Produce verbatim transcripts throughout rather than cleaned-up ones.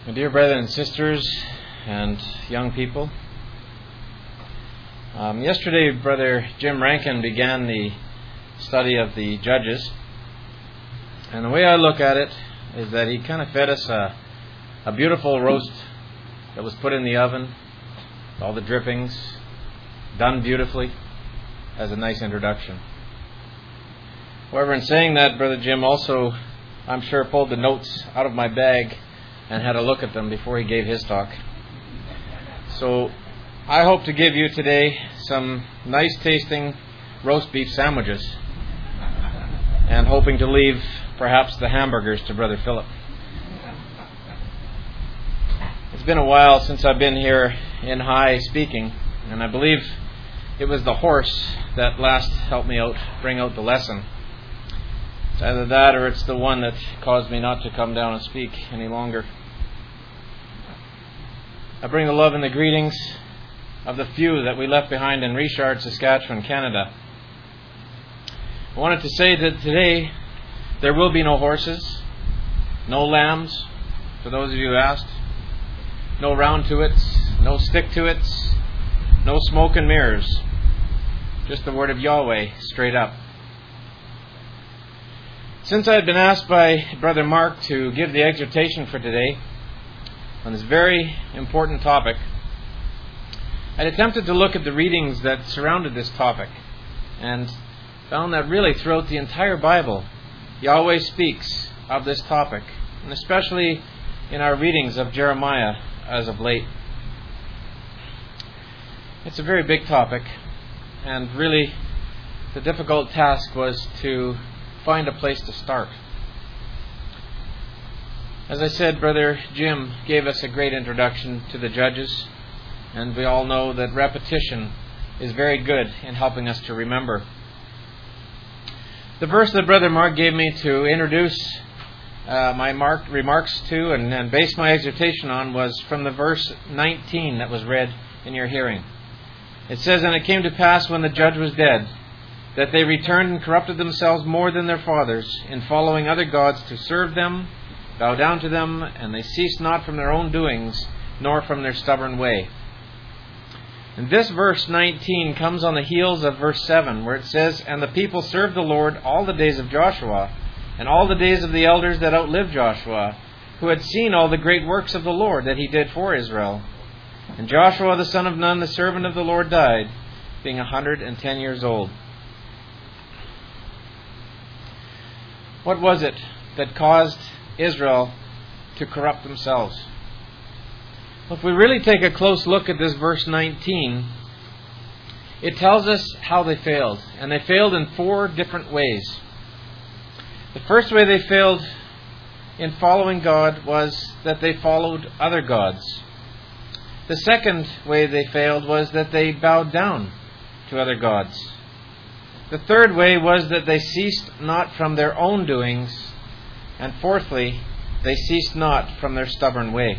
My dear brethren and sisters and young people, um, yesterday Brother Jim Rankin began the study of the Judges, and the way I look at it is that he kind of fed us a, a beautiful roast that was put in the oven, with all the drippings, done beautifully, as a nice introduction. However, in saying that, Brother Jim also, I'm sure, pulled the notes out of my bag and had a look at them before he gave his talk. So I hope to give you today some nice tasting roast beef sandwiches, and hoping to leave perhaps the hamburgers to Brother Philip. It's been a while since I've been here in High speaking, and I believe it was the horse that last helped me out, bring out the lesson. It's either that or it's the one that caused me not to come down and speak any longer. I bring the love and the greetings of the few that we left behind in Richard, Saskatchewan, Canada. I wanted to say that today there will be no horses, no lambs, for those of you who asked, no round to it, no stick to it, no smoke and mirrors, just the word of Yahweh straight up. Since I had been asked by Brother Mark to give the exhortation for today on this very important topic, I attempted to look at the readings that surrounded this topic and found that really throughout the entire Bible, Yahweh speaks of this topic, and especially in our readings of Jeremiah as of late. It's a very big topic, and really the difficult task was to find a place to start. As I said, Brother Jim gave us a great introduction to the Judges, and we all know that repetition is very good in helping us to remember. The verse that Brother Mark gave me to introduce uh, my mark, remarks to and, and base my exhortation on was from the verse nineteen that was read in your hearing. It says, "And it came to pass when the judge was dead, that they returned and corrupted themselves more than their fathers, in following other gods to serve them, bow down to them, and they ceased not from their own doings, nor from their stubborn way." And this verse nineteen comes on the heels of verse seven, where it says, "And the people served the Lord all the days of Joshua, and all the days of the elders that outlived Joshua, who had seen all the great works of the Lord that he did for Israel. And Joshua the son of Nun, the servant of the Lord, died, being a hundred and ten years old." What was it that caused Israel to corrupt themselves? Well, if we really take a close look at this verse nineteen, it tells us how they failed. And they failed in four different ways. The first way they failed in following God was that they followed other gods. The second way they failed was that they bowed down to other gods. The third way was that they ceased not from their own doings. And fourthly, they ceased not from their stubborn way.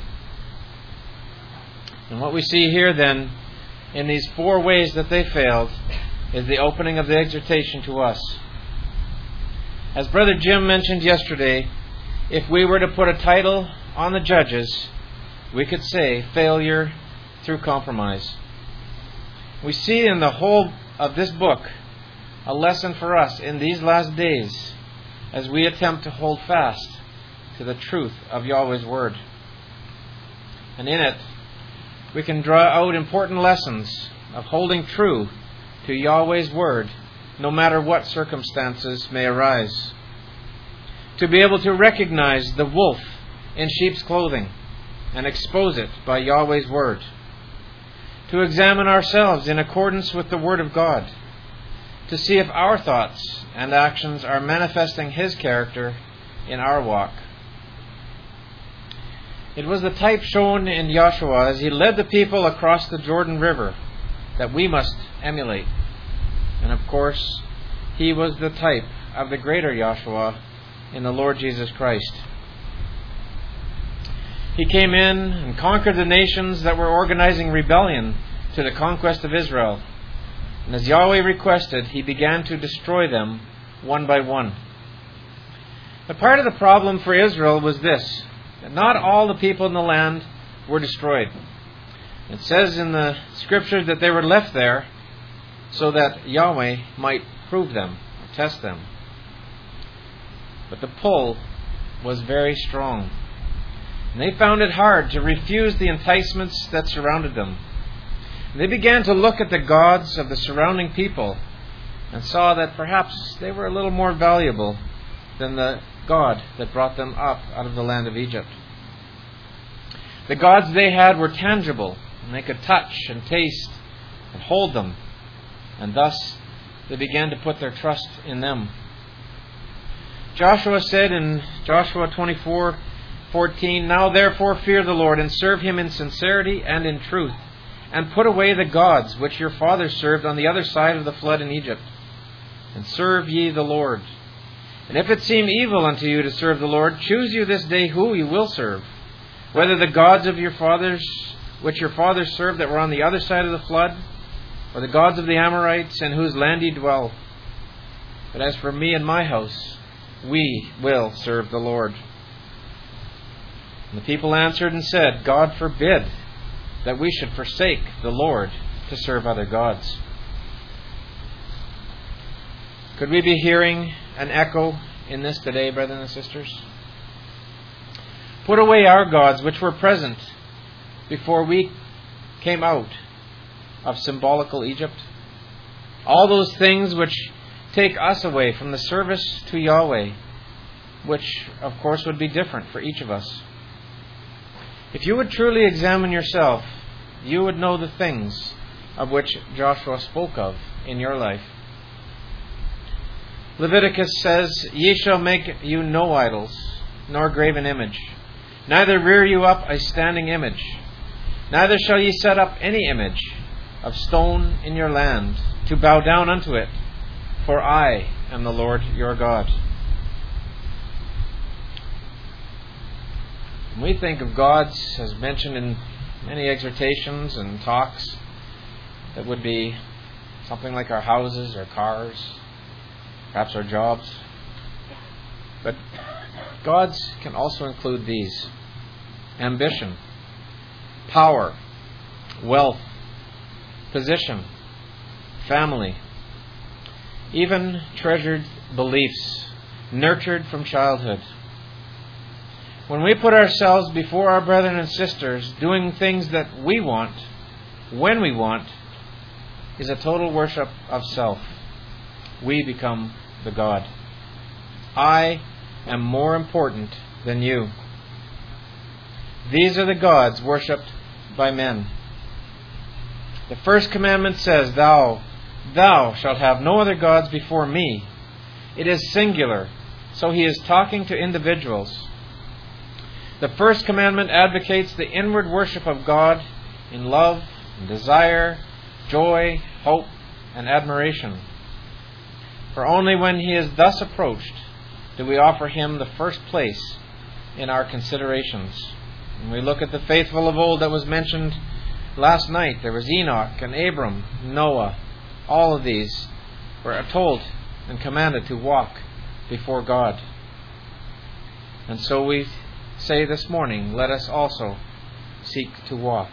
And what we see here then, in these four ways that they failed, is the opening of the exhortation to us. As Brother Jim mentioned yesterday, if we were to put a title on the Judges, we could say, "Failure through Compromise." We see in the whole of this book a lesson for us in these last days as we attempt to hold fast to the truth of Yahweh's Word. And in it, we can draw out important lessons of holding true to Yahweh's Word no matter what circumstances may arise. To be able to recognize the wolf in sheep's clothing and expose it by Yahweh's Word. To examine ourselves in accordance with the Word of God. To see if our thoughts and actions are manifesting His character in our walk. It was the type shown in Joshua as he led the people across the Jordan River that we must emulate. And of course, he was the type of the greater Joshua in the Lord Jesus Christ. He came in and conquered the nations that were organizing rebellion to the conquest of Israel. And as Yahweh requested, he began to destroy them one by one. But part of the problem for Israel was this. that not all the people in the land were destroyed. It says in the Scriptures that they were left there so that Yahweh might prove them, or test them. But the pull was very strong. And they found it hard to refuse the enticements that surrounded them. And they began to look at the gods of the surrounding people and saw that perhaps they were a little more valuable than the God that brought them up out of the land of Egypt. The gods they had were tangible, and they could touch and taste and hold them. And thus they began to put their trust in them. Joshua said in Joshua twenty-four fourteen, "Now therefore fear the Lord, and serve Him in sincerity and in truth, and put away the gods which your fathers served on the other side of the flood in Egypt, and serve ye the Lord. And if it seem evil unto you to serve the Lord, choose you this day who you will serve, whether the gods of your fathers, which your fathers served that were on the other side of the flood, or the gods of the Amorites in whose land ye dwell. But as for me and my house, we will serve the Lord." And the people answered and said, "God forbid that we should forsake the Lord to serve other gods." Could we be hearing an echo in this today, brothers and sisters? Put away our gods which were present before we came out of symbolical Egypt. All those things which take us away from the service to Yahweh, which of course would be different for each of us. If you would truly examine yourself, you would know the things of which Joshua spoke of in your life. Leviticus says, "Ye shall make you no idols, nor graven image, neither rear you up a standing image, neither shall ye set up any image of stone in your land, to bow down unto it, for I am the Lord your God." When we think of gods, as mentioned in many exhortations and talks, that would be something like our houses, our cars, perhaps our jobs. But gods can also include these: ambition, power, wealth, position, family, even treasured beliefs nurtured from childhood. When we put ourselves before our brethren and sisters, doing things that we want, when we want, is a total worship of self. We become the God. I am more important than you. These are the gods worshipped by men. The first commandment says, Thou, thou shalt have no other gods before me. It is singular, so he is talking to individuals. The first commandment advocates the inward worship of God in love and desire, joy, hope, and admiration. For only when he is thus approached do we offer him the first place in our considerations. When we look at the faithful of old that was mentioned last night, there was Enoch and Abram, Noah. All of these were told and commanded to walk before God. And so we say this morning, let us also seek to walk.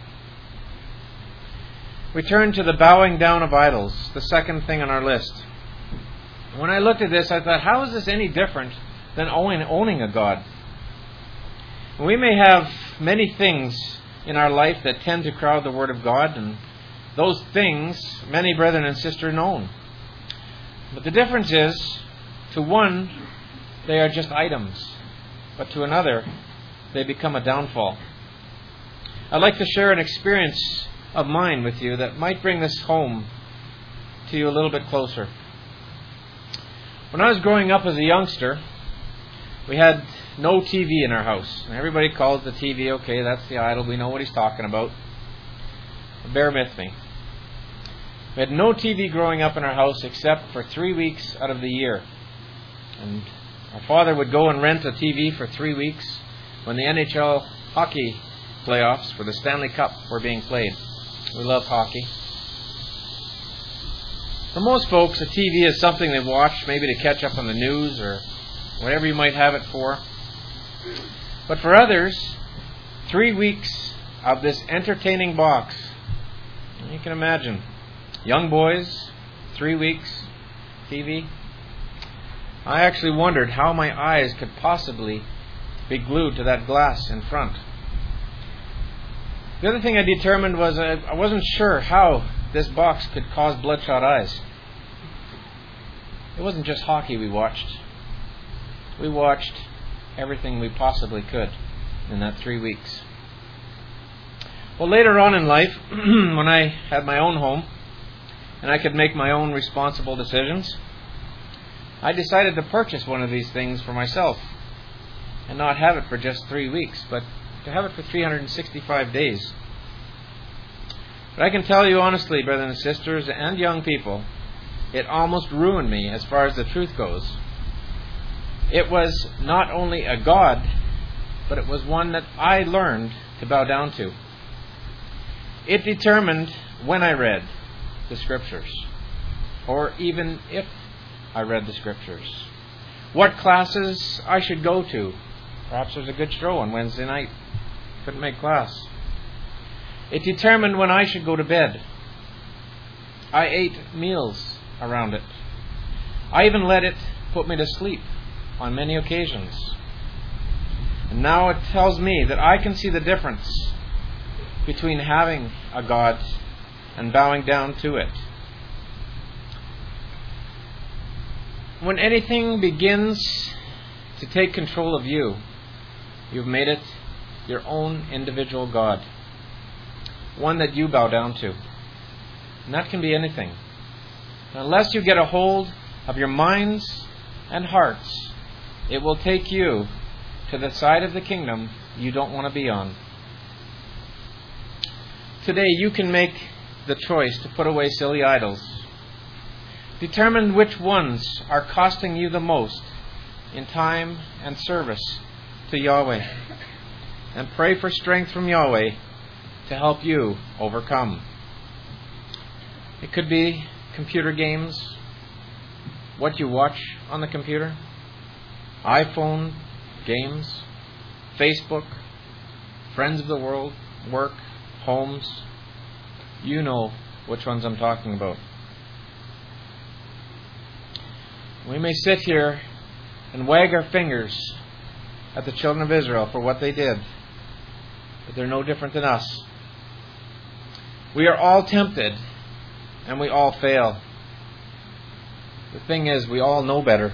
We turn to the bowing down of idols, the second thing on our list. When I looked at this, I thought, how is this any different than owning, owning a God? We may have many things in our life that tend to crowd the Word of God, and those things many brethren and sisters own. But the difference is, to one, they are just items, but to another, they become a downfall. I'd like to share an experience of mine with you that might bring this home to you a little bit closer. When I was growing up as a youngster, we had no T V in our house. And everybody calls the T V, okay, that's the idol, we know what he's talking about. Bear with me. We had no T V growing up in our house except for three weeks out of the year. And our father would go and rent a T V for three weeks when the N H L hockey playoffs for the Stanley Cup were being played. We love hockey. For most folks, a T V is something they watch maybe to catch up on the news or whatever you might have it for. But for others, three weeks of this entertaining box, you can imagine, young boys, three weeks, T V. I actually wondered how my eyes could possibly be glued to that glass in front. The other thing I determined was I, I wasn't sure how this box could cause bloodshot eyes. It wasn't just hockey we watched. We watched everything we possibly could in that three weeks. Well, later on in life, when I had my own home and I could make my own responsible decisions, I decided to purchase one of these things for myself and not have it for just three weeks, but to have it for three hundred sixty-five days. But I can tell you honestly, brothers and sisters and young people, it almost ruined me as far as the truth goes. It was not only a God, but it was one that I learned to bow down to. It determined when I read the Scriptures, or even if I read the Scriptures, what classes I should go to. Perhaps there's a good show on Wednesday night. Couldn't make class. It determined when I should go to bed. I ate meals around it. I even let it put me to sleep on many occasions. And now it tells me that I can see the difference between having a God and bowing down to it. When anything begins to take control of you, you've made it your own individual God, one that you bow down to. And that can be anything. Unless you get a hold of your minds and hearts, it will take you to the side of the kingdom you don't want to be on. Today you can make the choice to put away silly idols. Determine which ones are costing you the most in time and service to Yahweh. And pray for strength from Yahweh to help you overcome. It could be computer games, what you watch on the computer, iPhone games, Facebook, friends of the world, work, homes. You know which ones I'm talking about. We may sit here and wag our fingers at the children of Israel for what they did, but they're no different than us. We are all tempted, and we all fail. The thing is, we all know better.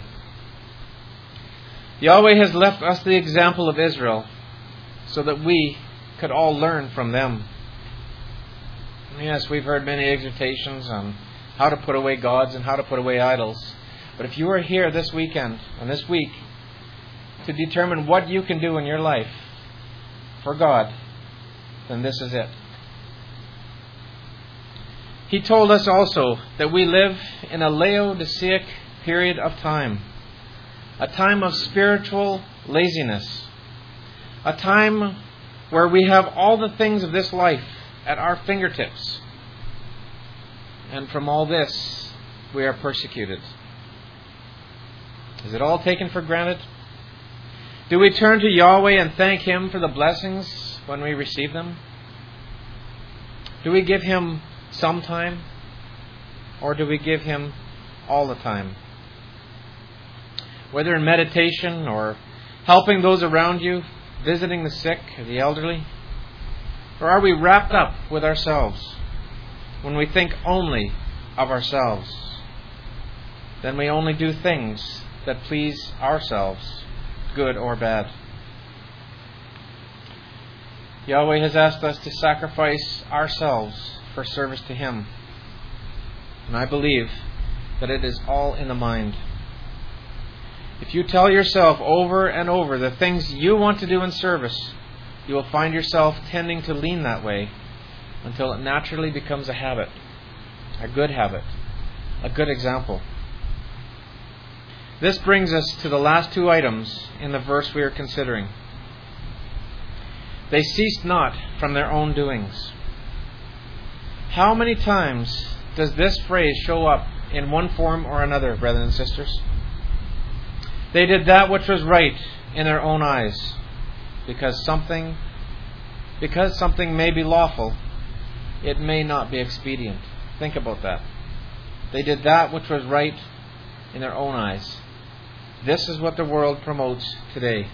Yahweh has left us the example of Israel so that we could all learn from them. Yes, we've heard many exhortations on how to put away gods and how to put away idols. But if you are here this weekend and this week to determine what you can do in your life for God, then this is it. He told us also that we live in a Laodiceic period of time, a time of spiritual laziness, a time where we have all the things of this life at our fingertips, and from all this we are persecuted. Is it all taken for granted? Do we turn to Yahweh and thank Him for the blessings when we receive them? Do we give Him some time, or do we give Him all the time? Whether in meditation or helping those around you, visiting the sick or the elderly, or are we wrapped up with ourselves when we think only of ourselves? Then we only do things that please ourselves, good or bad. Yahweh has asked us to sacrifice ourselves for service to Him. And I believe that it is all in the mind. If you tell yourself over and over the things you want to do in service, you will find yourself tending to lean that way until it naturally becomes a habit, a good habit, a good example. This brings us to the last two items in the verse we are considering. They ceased not from their own doings. How many times does this phrase show up in one form or another, brothers and sisters? They did that which was right in their own eyes. because something because something may be lawful, it may not be expedient. Think about that. They did that which was right in their own eyes. This is what the world promotes today.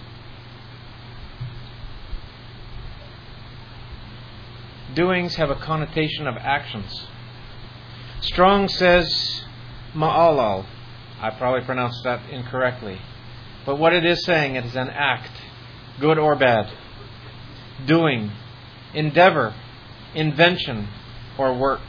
Doings have a connotation of actions. Strong says ma'alal. I probably pronounced that incorrectly. But what it is saying, it is an act, good or bad. Doing, endeavor, invention, or work.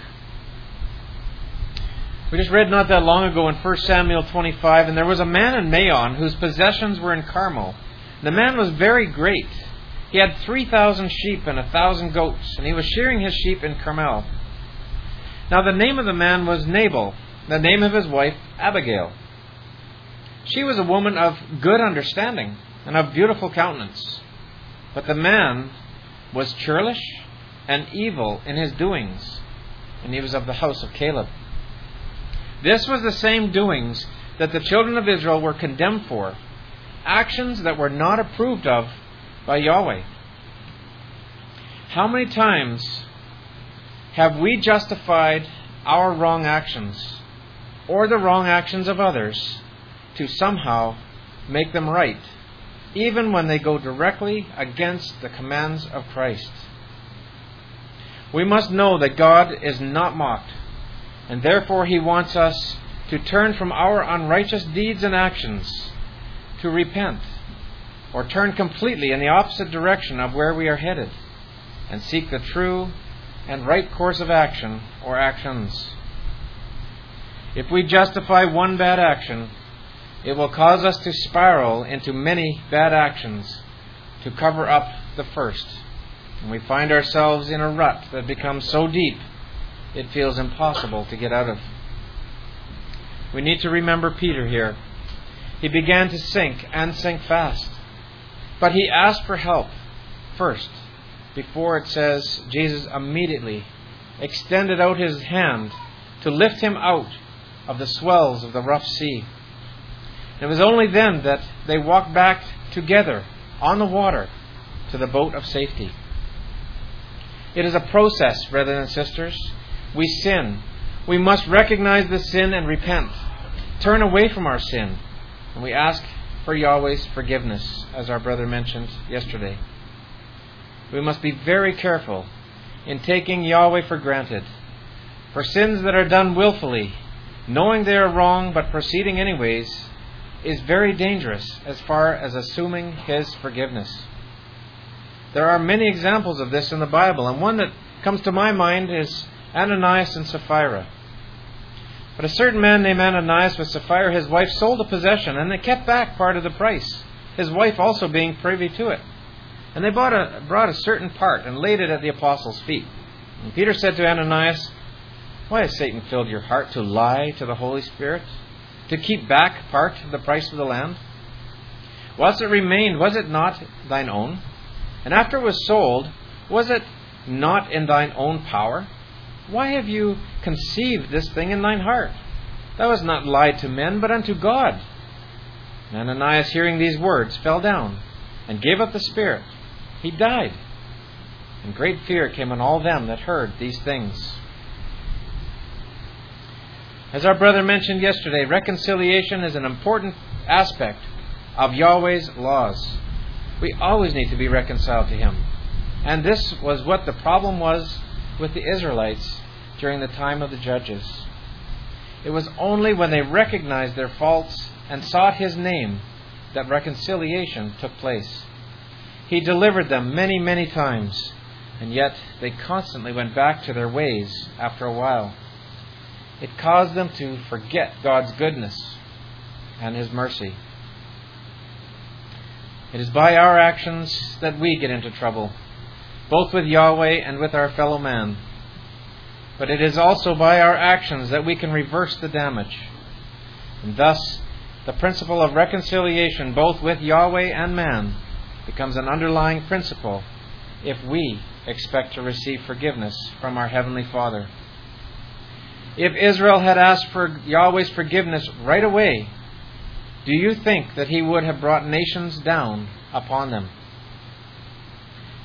We just read not that long ago in First Samuel twenty-five, and there was a man in Maon whose possessions were in Carmel. The man was very great. He had three thousand sheep and a thousand goats, and he was shearing his sheep in Carmel. Now the name of the man was Nabal, the name of his wife Abigail. She was a woman of good understanding and of beautiful countenance. But the man was churlish and evil in his doings, and he was of the house of Caleb. This was the same doings that the children of Israel were condemned for, actions that were not approved of by Yahweh. How many times have we justified our wrong actions or the wrong actions of others to somehow make them right, even when they go directly against the commands of Christ? We must know that God is not mocked, and therefore He wants us to turn from our unrighteous deeds and actions, to repent, or turn completely in the opposite direction of where we are headed, and seek the true and right course of action or actions. If we justify one bad action, it will cause us to spiral into many bad actions to cover up the first. And we find ourselves in a rut that becomes so deep it feels impossible to get out of. We need to remember Peter here. He began to sink and sink fast. But he asked for help first, before it says Jesus immediately extended out His hand to lift him out of the swells of the rough sea. It was only then that they walked back together on the water to the boat of safety. It is a process, brothers and sisters. We sin. We must recognize the sin and repent. Turn away from our sin. And we ask for Yahweh's forgiveness, as our brother mentioned yesterday. We must be very careful in taking Yahweh for granted. For sins that are done willfully, knowing they are wrong but proceeding anyways, is very dangerous as far as assuming His forgiveness. There are many examples of this in the Bible, and one that comes to my mind is Ananias and Sapphira. But a certain man named Ananias with Sapphira, his wife, sold a possession, and they kept back part of the price, his wife also being privy to it. And they bought a, brought a certain part and laid it at the apostles' feet. And Peter said to Ananias, "Why has Satan filled your heart to lie to the Holy Spirit, to keep back part of the price of the land? Whilst it remained, was it not thine own? And after it was sold, was it not in thine own power? Why have you conceived this thing in thine heart? Thou hast not lied to men, but unto God." And Ananias, hearing these words, fell down and gave up the spirit. He died. And great fear came on all them that heard these things. As our brother mentioned yesterday, reconciliation is an important aspect of Yahweh's laws. We always need to be reconciled to Him. And this was what the problem was with the Israelites during the time of the judges. It was only when they recognized their faults and sought His name that reconciliation took place. He delivered them many, many times, and yet they constantly went back to their ways after a while. It caused them to forget God's goodness and His mercy. It is by our actions that we get into trouble, both with Yahweh and with our fellow man. But it is also by our actions that we can reverse the damage. And thus, the principle of reconciliation, both with Yahweh and man, becomes an underlying principle if we expect to receive forgiveness from our Heavenly Father. If Israel had asked for Yahweh's forgiveness right away, do you think that He would have brought nations down upon them?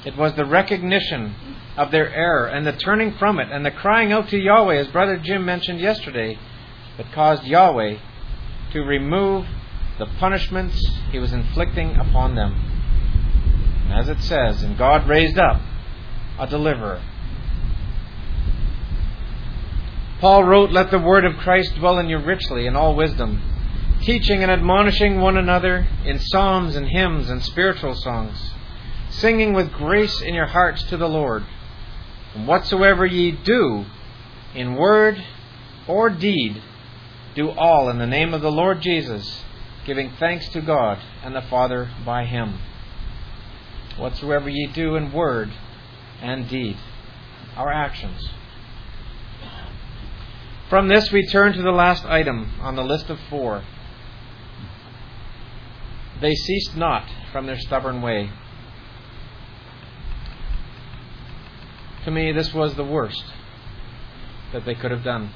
It was the recognition of their error and the turning from it and the crying out to Yahweh, as Brother Jim mentioned yesterday, that caused Yahweh to remove the punishments He was inflicting upon them. And as it says, and God raised up a deliverer. Paul wrote, "Let the word of Christ dwell in you richly in all wisdom, teaching and admonishing one another in psalms and hymns and spiritual songs, singing with grace in your hearts to the Lord. And whatsoever ye do, in word or deed, do all in the name of the Lord Jesus, giving thanks to God and the Father by Him." Whatsoever ye do in word and deed. Our actions. From this we turn to the last item on the list of four. They ceased not from their stubborn way. To me, this was the worst that they could have done.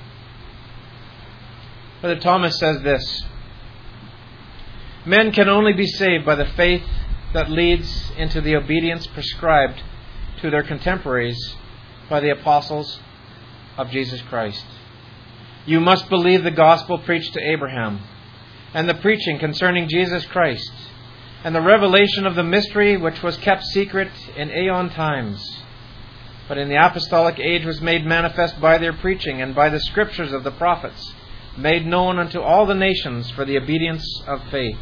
Brother Thomas says this: "Men can only be saved by the faith that leads into the obedience prescribed to their contemporaries by the apostles of Jesus Christ. You must believe the gospel preached to Abraham, and the preaching concerning Jesus Christ, and the revelation of the mystery which was kept secret in aeon times, but in the apostolic age was made manifest by their preaching and by the scriptures of the prophets, made known unto all the nations for the obedience of faith."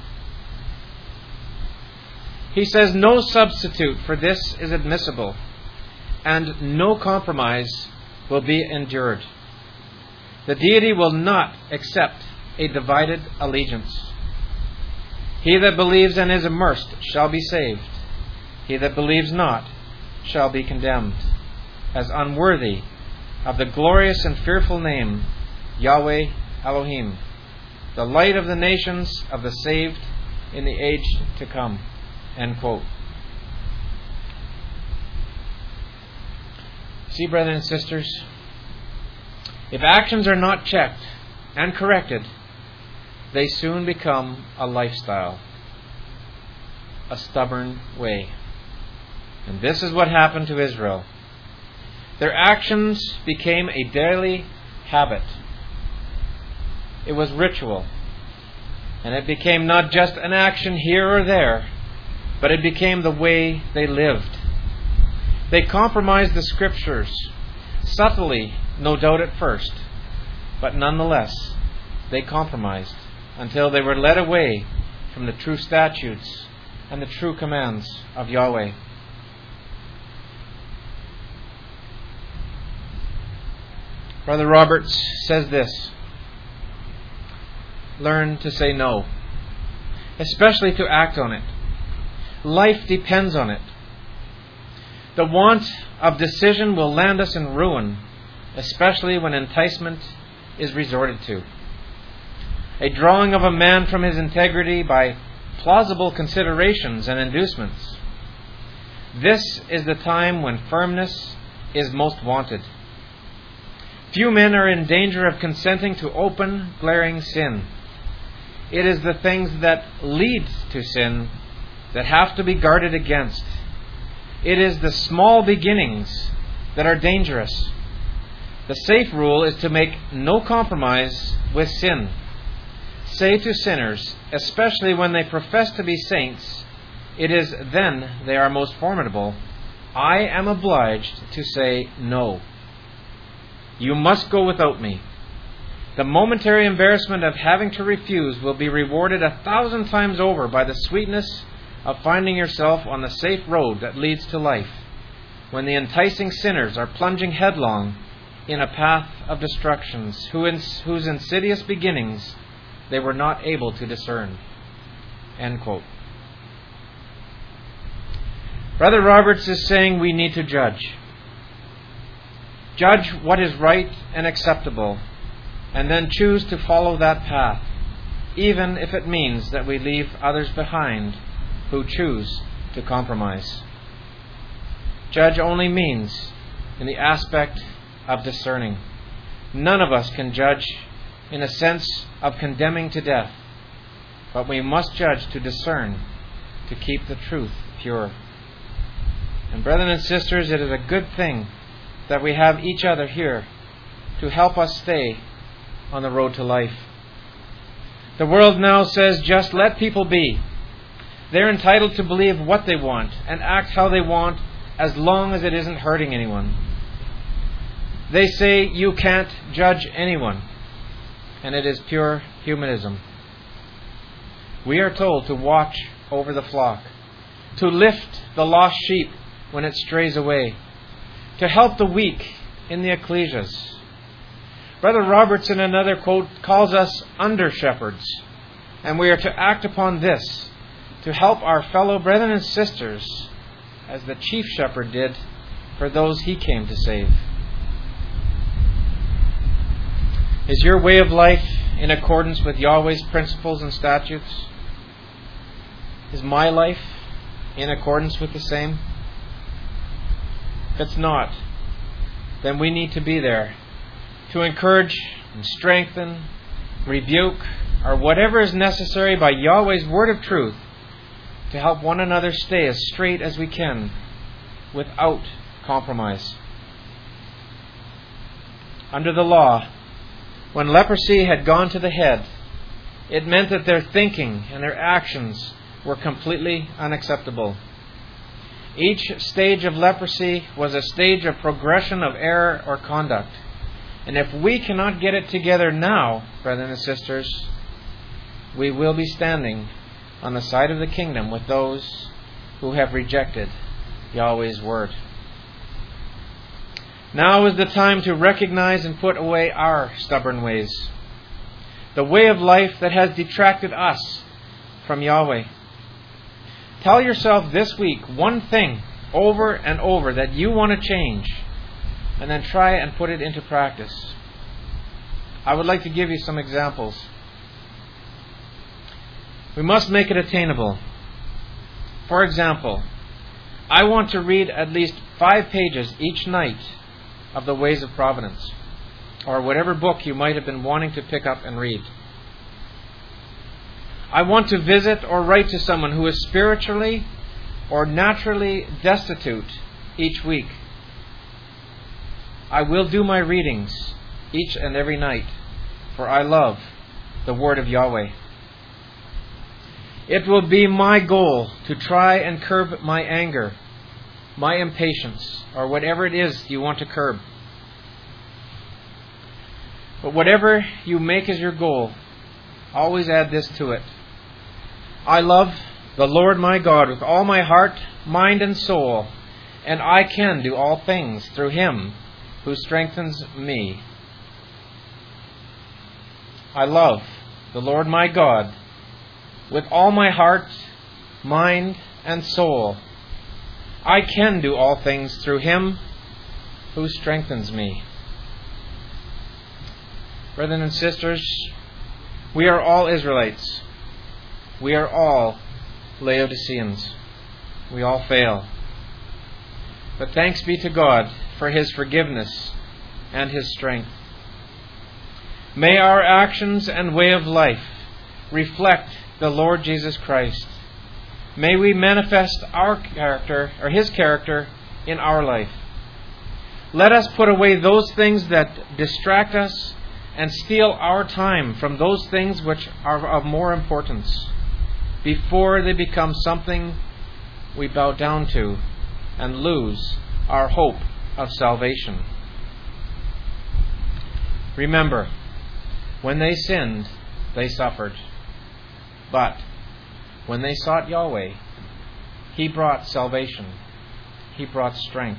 He says no substitute for this is admissible, and no compromise will be endured. The deity will not accept a divided allegiance. He that believes and is immersed shall be saved. He that believes not shall be condemned, as unworthy of the glorious and fearful name Yahweh Elohim, the light of the nations, of the saved in the age to come. End quote. See, brothers and sisters, if actions are not checked and corrected, they soon become a lifestyle, a stubborn way. And this is what happened to Israel. Their actions became a daily habit. It was ritual. And it became not just an action here or there, but it became the way they lived. They compromised the Scriptures, subtly, no doubt at first, but nonetheless, they compromised until they were led away from the true statutes and the true commands of Yahweh. Brother Roberts says this: learn to say no, especially to act on it. Life depends on it. The want of decision will land us in ruin, especially when enticement is resorted to. A drawing of a man from his integrity by plausible considerations and inducements. This is the time when firmness is most wanted. Few men are in danger of consenting to open, glaring sin. It is the things that lead to sin that have to be guarded against. It is the small beginnings that are dangerous. The safe rule is to make no compromise with sin. Say to sinners, especially when they profess to be saints, it is then they are most formidable, I am obliged to say no. You must go without me. The momentary embarrassment of having to refuse will be rewarded a thousand times over by the sweetness of finding yourself on the safe road that leads to life, when the enticing sinners are plunging headlong in a path of destructions, whose insidious beginnings they were not able to discern. End quote. Brother Roberts is saying we need to judge. Judge what is right and acceptable, and then choose to follow that path, even if it means that we leave others behind who choose to compromise. Judge only means in the aspect of discerning. None of us can judge in a sense of condemning to death, but we must judge to discern, to keep the truth pure. And brethren and sisters, it is a good thing that we have each other here to help us stay on the road to life. The world now says, just let people be. They're entitled to believe what they want and act how they want as long as it isn't hurting anyone. They say you can't judge anyone, and it is pure humanism. We are told to watch over the flock, to lift the lost sheep when it strays away, to help the weak in the ecclesias. Brother Roberts, in another quote, calls us under-shepherds, and we are to act upon this to help our fellow brethren and sisters as the chief shepherd did for those he came to save. Is your way of life in accordance with Yahweh's principles and statutes? Is my life in accordance with the same? If it's not, then we need to be there to encourage and strengthen, rebuke, or whatever is necessary by Yahweh's word of truth to help one another stay as straight as we can without compromise. Under the law, when leprosy had gone to the head, it meant that their thinking and their actions were completely unacceptable. Each stage of leprosy was a stage of progression of error or conduct. And if we cannot get it together now, brothers and sisters, we will be standing on the side of the kingdom with those who have rejected Yahweh's word. Now is the time to recognize and put away our stubborn ways, the way of life that has detracted us from Yahweh. Tell yourself this week one thing over and over that you want to change, and then try and put it into practice. I would like to give you some examples. We must make it attainable. For example, I want to read at least five pages each night of the Ways of Providence, or whatever book you might have been wanting to pick up and read. I want to visit or write to someone who is spiritually or naturally destitute each week. I will do my readings each and every night, for I love the Word of Yahweh. It will be my goal to try and curb my anger, my impatience, or whatever it is you want to curb. But whatever you make as your goal, always add this to it. I love the Lord my God with all my heart, mind, and soul, and I can do all things through Him who strengthens me. I love the Lord my God with all my heart, mind, and soul. I can do all things through Him who strengthens me. Brothers and sisters, we are all Israelites. We are all Laodiceans. We all fail. But thanks be to God for His forgiveness and His strength. May our actions and way of life reflect the Lord Jesus Christ. May we manifest our character, or His character, in our life. Let us put away those things that distract us and steal our time from those things which are of more importance, before they become something we bow down to and lose our hope of salvation. Remember, when they sinned, they suffered. But when they sought Yahweh, He brought salvation. He brought strength.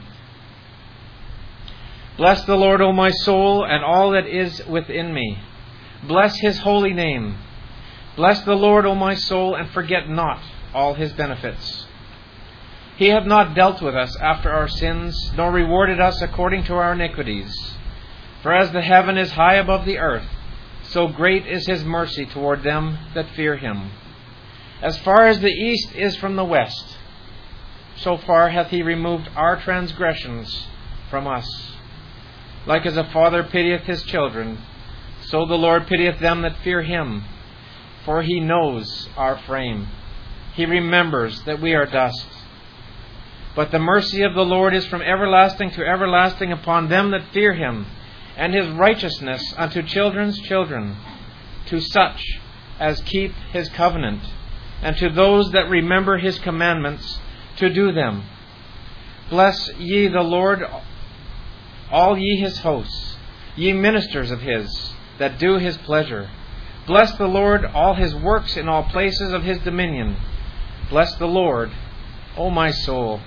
Bless the Lord, O my soul, and all that is within me. Bless His holy name. Bless the Lord, O my soul, and forget not all His benefits. He hath not dealt with us after our sins, nor rewarded us according to our iniquities. For as the heaven is high above the earth, so great is His mercy toward them that fear Him. As far as the east is from the west, so far hath He removed our transgressions from us. Like as a father pitieth his children, so the Lord pitieth them that fear Him. For He knows our frame. He remembers that we are dust. But the mercy of the Lord is from everlasting to everlasting upon them that fear him, and his righteousness unto children's children, to such as keep his covenant, and to those that remember his commandments to do them. Bless ye the Lord, all ye his hosts, ye ministers of his, that do his pleasure. Bless the Lord, all his works in all places of his dominion. Bless the Lord, O my soul.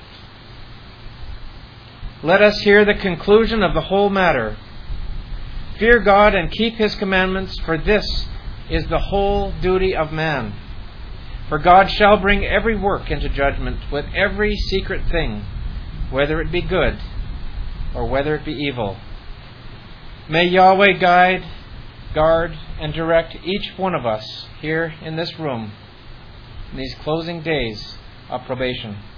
Let us hear the conclusion of the whole matter. Fear God and keep his commandments, for this is the whole duty of man. For God shall bring every work into judgment with every secret thing, whether it be good or whether it be evil. May Yahweh guide, guard, and direct each one of us here in this room in these closing days of probation.